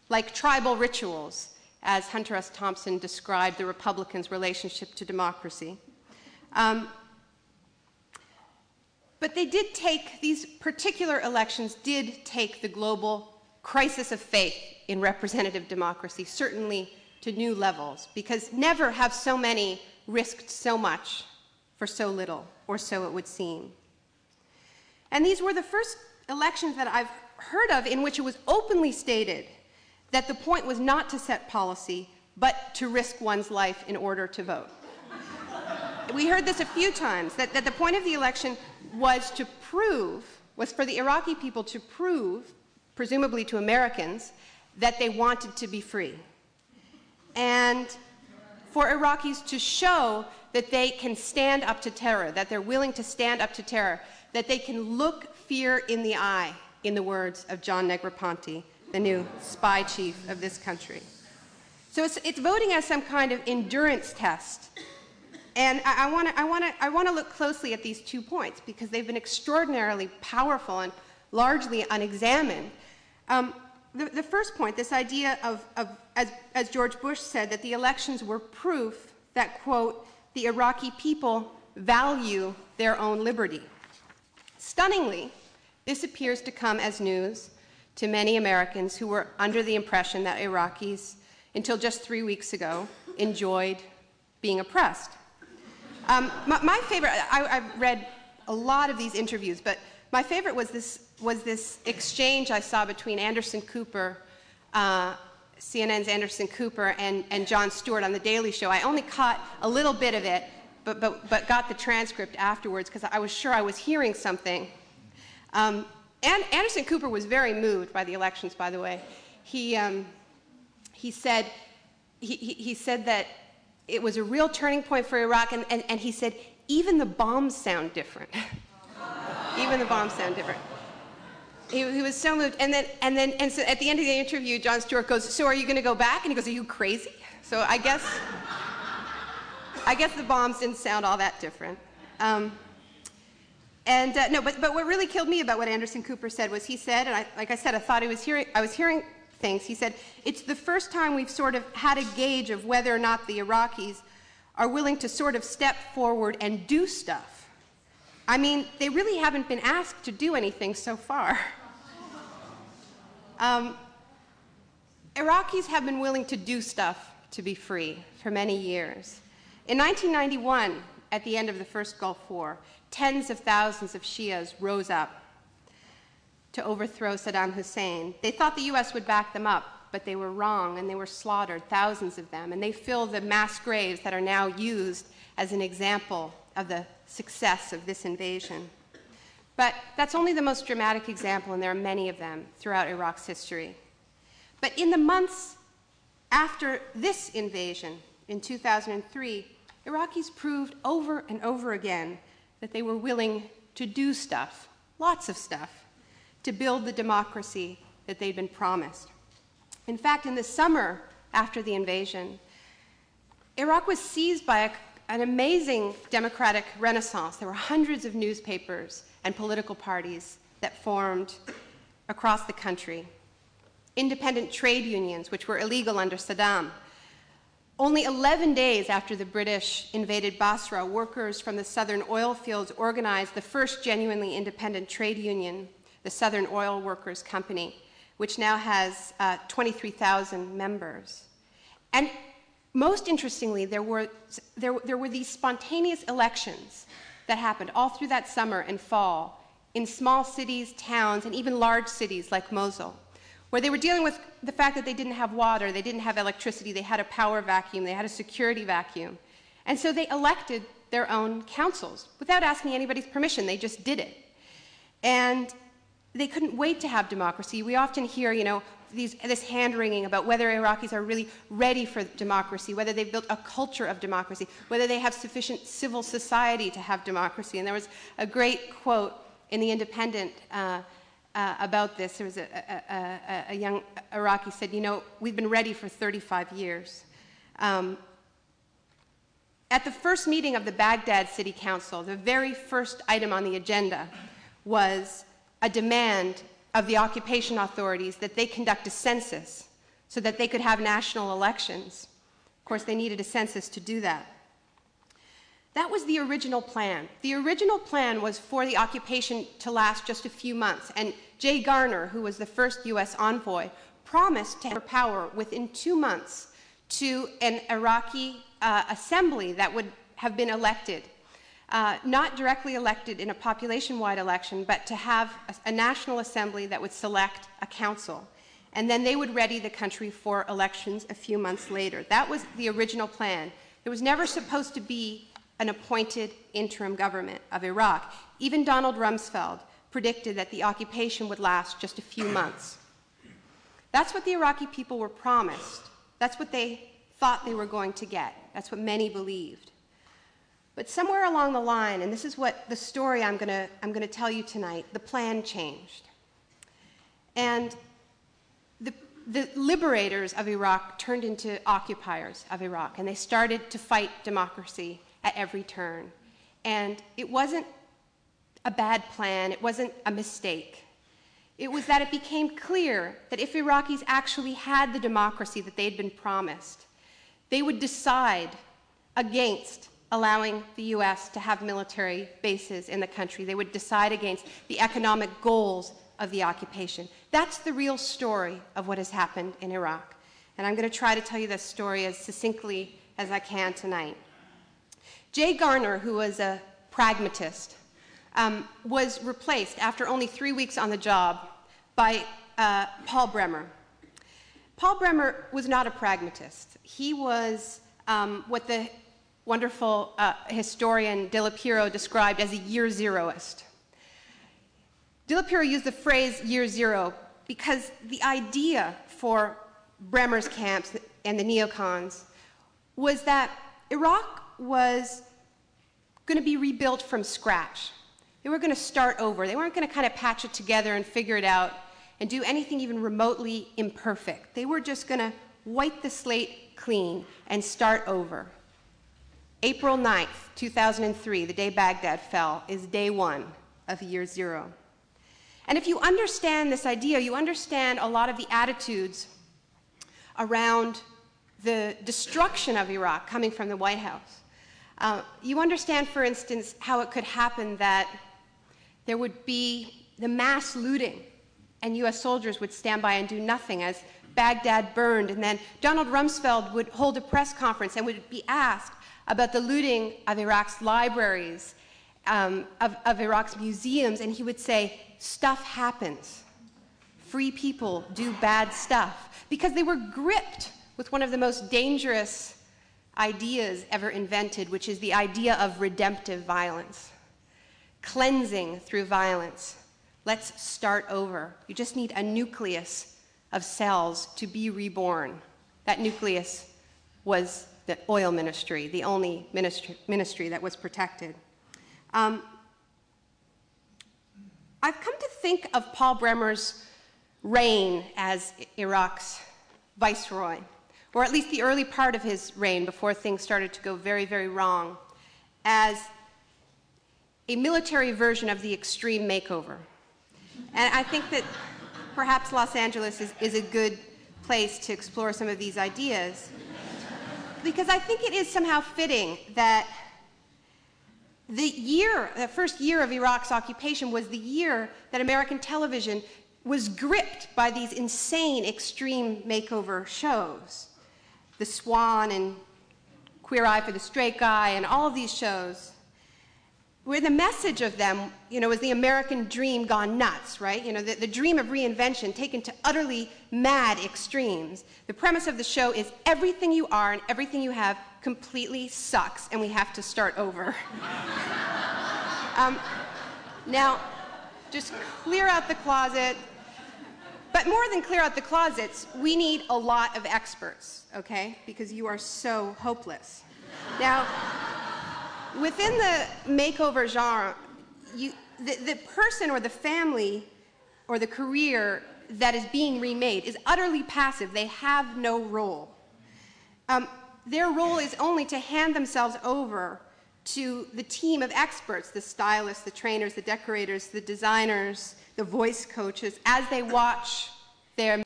like tribal rituals, as Hunter S. Thompson described the Republicans' relationship to democracy. But they did take, these particular elections did take the global crisis of faith in representative democracy, certainly to new levels, because never have so many risked so much for so little, or so it would seem. And these were the first elections that I've heard of in which it was openly stated that the point was not to set policy, but to risk one's life in order to vote. We heard this a few times, that the point of the election was to prove, was for the Iraqi people to prove, presumably to Americans, that they wanted to be free. And for Iraqis to show that they can stand up to terror, that they're willing to stand up to terror, that they can look fear in the eye, in the words of John Negroponte, the new spy chief of this country. So it's voting as some kind of endurance test. And I want to look closely at these 2 points because they've been extraordinarily powerful and largely unexamined. The first point, this idea of as George Bush said, that the elections were proof that, quote, the Iraqi people value their own liberty. Stunningly, this appears to come as news to many Americans who were under the impression that Iraqis, until just 3 weeks ago, enjoyed being oppressed. My favorite, I've read a lot of these interviews, but my favorite was this exchange I saw between Anderson Cooper, CNN's Anderson Cooper, and Jon Stewart on The Daily Show. I only caught a little bit of it, but got the transcript afterwards because I was sure I was hearing something. And Anderson Cooper was very moved by the elections, by the way. He said that it was a real turning point for Iraq, and he said, even the bombs sound different. Even the bombs sound different. He was so moved. And so at the end of the interview, Jon Stewart goes, so are you going to go back? And he goes, are you crazy? So I guess the bombs didn't sound all that different. No, but what really killed me about what Anderson Cooper said was he said, and like I said, I thought I was hearing things. He said, it's the first time we've sort of had a gauge of whether or not the Iraqis are willing to sort of step forward and do stuff. I mean, they really haven't been asked to do anything so far. Iraqis have been willing to do stuff to be free for many years. In 1991, at the end of the first Gulf War, tens of thousands of Shias rose up to overthrow Saddam Hussein. They thought the US would back them up, but they were wrong, and they were slaughtered, thousands of them, and they fill the mass graves that are now used as an example of the success of this invasion. But that's only the most dramatic example, and there are many of them throughout Iraq's history. But in the months after this invasion, in 2003, Iraqis proved over and over again that they were willing to do stuff, lots of stuff, to build the democracy that they'd been promised. In fact, in the summer after the invasion, Iraq was seized by an amazing democratic renaissance. There were hundreds of newspapers and political parties that formed across the country. Independent trade unions, which were illegal under Saddam. Only 11 days after the British invaded Basra, workers from the southern oil fields organized the first genuinely independent trade union, the Southern Oil Workers Company, which now has 23,000 members. And most interestingly, there were these spontaneous elections that happened all through that summer and fall in small cities, towns, and even large cities like Mosul, where they were dealing with the fact that they didn't have water, they didn't have electricity, they had a power vacuum, they had a security vacuum. And so they elected their own councils without asking anybody's permission. They just did it. And they couldn't wait to have democracy. We often hear, this hand-wringing about whether Iraqis are really ready for democracy, whether they've built a culture of democracy, whether they have sufficient civil society to have democracy. And there was a great quote in The Independent about this. There was a young Iraqi said, we've been ready for 35 years. At the first meeting of the Baghdad City Council, the very first item on the agenda was a demand of the occupation authorities that they conduct a census so that they could have national elections. Of course, they needed a census to do that. That was the original plan. The original plan was for the occupation to last just a few months, and Jay Garner, who was the first US envoy, promised to hand power within 2 months to an Iraqi assembly that would have been elected, not directly elected in a population-wide election, but to have a national assembly that would select a council. And then they would ready the country for elections a few months later. That was the original plan. There was never supposed to be an appointed interim government of Iraq. Even Donald Rumsfeld predicted that the occupation would last just a few months. That's what the Iraqi people were promised. That's what they thought they were going to get. That's what many believed. But somewhere along the line, and this is what the story I'm going to tell you tonight, the plan changed. And the liberators of Iraq turned into occupiers of Iraq, and they started to fight democracy at every turn. And it wasn't a bad plan, it wasn't a mistake. It was that it became clear that if Iraqis actually had the democracy that they'd been promised, they would decide against allowing the US to have military bases in the country. They would decide against the economic goals of the occupation. That's the real story of what has happened in Iraq. And I'm going to try to tell you this story as succinctly as I can tonight. Jay Garner, who was a pragmatist, was replaced after only 3 weeks on the job by Paul Bremer. Paul Bremer was not a pragmatist. He was what the wonderful historian De La Piero described as a year zeroist. De La Piero used the phrase year zero because the idea for Bremer's camps and the neocons was that Iraq was going to be rebuilt from scratch. They were going to start over. They weren't going to kind of patch it together and figure it out and do anything even remotely imperfect. They were just going to wipe the slate clean and start over. April 9th, 2003, the day Baghdad fell, is day one of year zero. And if you understand this idea, you understand a lot of the attitudes around the destruction of Iraq coming from the White House. You understand, for instance, how it could happen that there would be the mass looting and US soldiers would stand by and do nothing as Baghdad burned, and then Donald Rumsfeld would hold a press conference and would be asked about the looting of Iraq's libraries, of Iraq's museums, and he would say, stuff happens. Free people do bad stuff, because they were gripped with one of the most dangerous ideas ever invented, which is the idea of redemptive violence. Cleansing through violence. Let's start over. You just need a nucleus of cells to be reborn. That nucleus was the oil ministry, the only ministry that was protected. I've come to think of Paul Bremer's reign as Iraq's viceroy, or at least the early part of his reign before things started to go very, very wrong, as a military version of the extreme makeover. And I think that perhaps Los Angeles is a good place to explore some of these ideas, because I think it is somehow fitting that the first year of Iraq's occupation was the year that American television was gripped by these insane extreme makeover shows. The Swan and Queer Eye for the Straight Guy and all of these shows, where the message of them, is the American dream gone nuts, right? The dream of reinvention taken to utterly mad extremes. The premise of the show is everything you are and everything you have completely sucks, and we have to start over. Now, just clear out the closet. But more than clear out the closets, we need a lot of experts, okay? Because you are so hopeless. Now, within the makeover genre, the person or the family or the career that is being remade is utterly passive. They have no role. Their role is only to hand themselves over to the team of experts, the stylists, the trainers, the decorators, the designers, the voice coaches, as they watch their